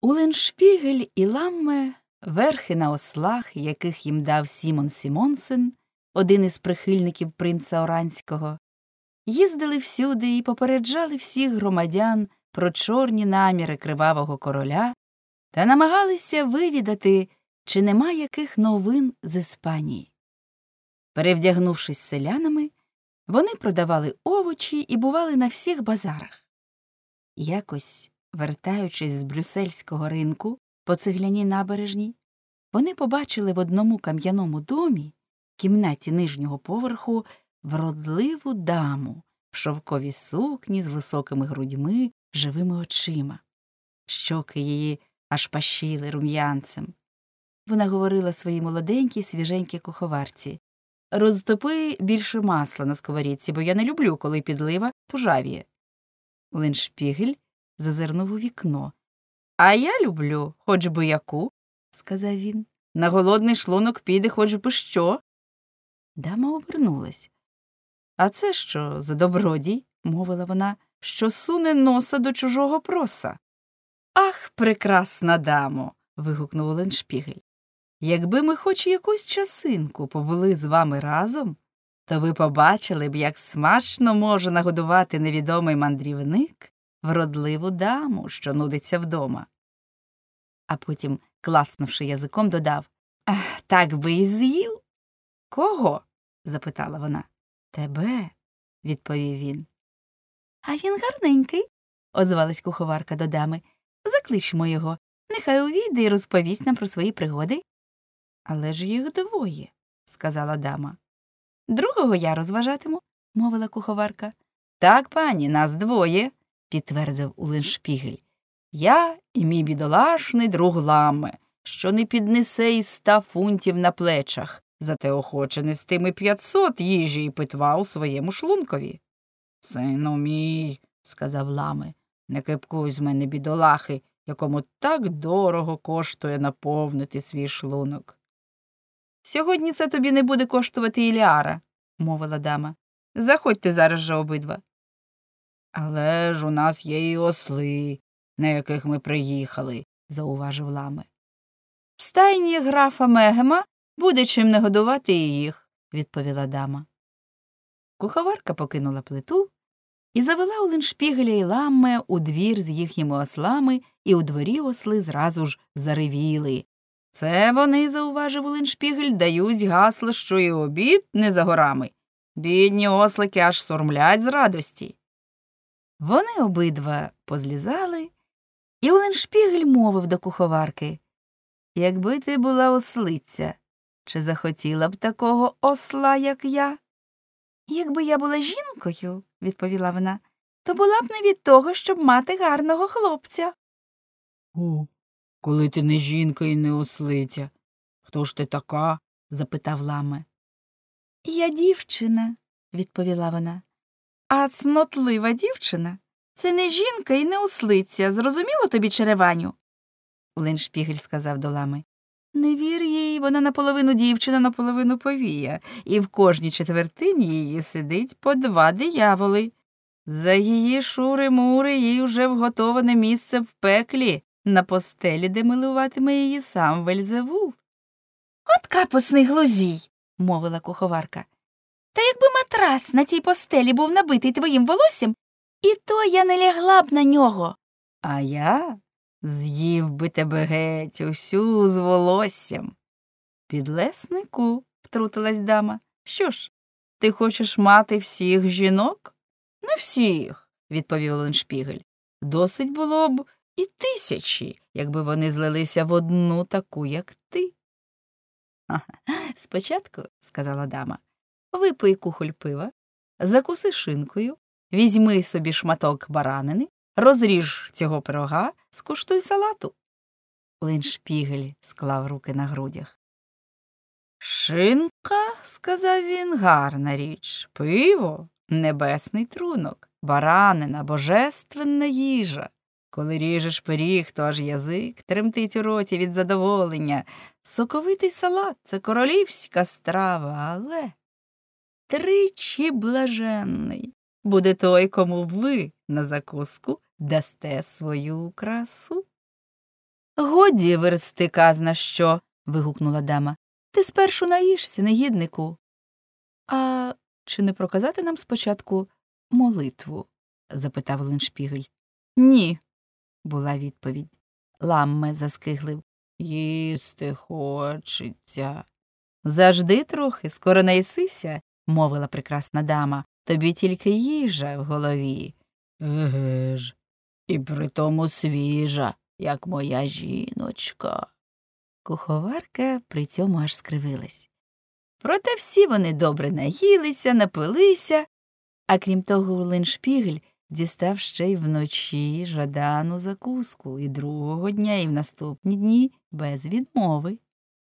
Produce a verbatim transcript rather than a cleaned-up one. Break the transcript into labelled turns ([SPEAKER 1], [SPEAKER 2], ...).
[SPEAKER 1] Улленшпігель і Ламме, верхи на ослах, яких їм дав Сімон Сімонсен, один із прихильників принца Оранського, їздили всюди і попереджали всіх громадян про чорні наміри кривавого короля та намагалися вивідати, чи нема яких новин з Іспанії. Перевдягнувшись селянами, вони продавали овочі і бували на всіх базарах. Якось, вертаючись з брюссельського ринку по цегляній набережній, вони побачили в одному кам'яному домі, кімнаті нижнього поверху, вродливу даму в шовковій сукні з високими грудьми, живими очима. Щоки її аж пащили рум'янцем. Вона говорила своїй молоденькій, свіженькій куховарці: «Розтопи більше масла на сковорідці, бо я не люблю, коли підлива тужавіє». Улленшпігель зазирнув у вікно. «А я люблю, хоч би яку», — сказав він. «На голодний шлунок піде хоч би що». Дама обернулась. «А це що за добродій?» — мовила вона, — «що суне носа до чужого проса». «Ах, прекрасна дамо!» — вигукнув Улленшпігель. «Якби ми хоч якусь часинку побули з вами разом, то ви побачили б, як смачно може нагодувати невідомий мандрівник вродливу даму, що нудиться вдома». А потім, клацнувши язиком, додав: «Ах, так би і з'їв». «Кого?» — запитала вона. «Тебе», — відповів він. «А він гарненький», — озвалась куховарка до дами. «Закличмо його, нехай увійде і розповість нам про свої пригоди». «Але ж їх двоє», — сказала дама. «Другого я розважатиму», — мовила куховарка. «Так, пані, нас двоє», — підтвердив Улленшпігель. «Я і мій бідолашний друг Ламме, що не піднесе й ста фунтів на плечах, зате охоче нестиме п'ятсот їжі і питва у своєму шлункові». «Сину мій», — сказав Ламме, — «не кепкуй з мене, бідолахи, якому так дорого коштує наповнити свій шлунок». «Сьогодні це тобі не буде коштувати і ліара», — мовила дама. «Заходьте зараз же обидва». «Але ж у нас є і осли, на яких ми приїхали», — зауважив Ламме. «В стайні графа Мегема буде чим не годувати і їх», — відповіла дама. Куховарка покинула плиту і завела Улленшпігеля і Ламме у двір з їхніми ослами, і у дворі осли зразу ж заревіли. «Це вони, — зауважив Улленшпігель, — дають гасло, що і обід не за горами. Бідні ослики аж сурмлять з радості». Вони обидва позлізали, і Улленшпігель мовив до куховарки: «Якби ти була ослиця, чи захотіла б такого осла, як я?» «Якби я була жінкою, — відповіла вона, — то була б не від того, щоб мати гарного хлопця». «О, коли ти не жінка і не ослиця, хто ж ти така?» — запитав Ламме. «Я дівчина, — відповіла вона, — а цнотлива дівчина — це не жінка і не ослиця, зрозуміло тобі, череваню?» Улленшпігель сказав до Ламми: «Не вір їй, вона наполовину дівчина, наполовину повія, і в кожній четвертині її сидить по два дияволи. За її шури-мури їй уже вготоване місце в пеклі, на постелі, де милуватиме її сам Вельзевул». «От капусний глузій, — мовила куховарка, — та якби матрац на тій постелі був набитий твоїм волоссям, і то я не лягла б на нього». «А я з'їв би тебе геть усю з волоссям». «Підлеснику, — втрутилась дама, — що ж, ти хочеш мати всіх жінок?» «Не всіх, — відповів Улленшпігель. «Досить було б і тисячі, якби вони злилися в одну таку, як ти». «Спочатку, — сказала дама, — випий кухоль пива, закуси шинкою, візьми собі шматок баранини, розріж цього пирога, скуштуй салату». Улленшпігель склав руки на грудях. «Шинка, — сказав він, — гарна річ, пиво — небесний трунок, баранина — божественна їжа. Коли ріжеш пиріг, то аж язик тремтить у роті від задоволення. Соковитий салат — це королівська страва, але тричі блаженний буде той, кому ви на закуску дасте свою красу». Годі версти казна що, вигукнула дама. Ти спершу наїшся, негіднику. А чи не проказати нам спочатку молитву? Запитав Леншпігель. Ні, була відповідь. Ламме заскиглив. Їсти хочеться. Зажди трохи, скоро наїсися, мовила прекрасна дама. Тобі тільки їжа в голові. Еге ж, і притому свіжа, як моя жіночка. Куховарка при цьому аж скривилась. Проте всі вони добре наїлися, напилися, а крім того Леншпігель дістав ще й вночі жадану закуску і другого дня, і в наступні дні без відмови.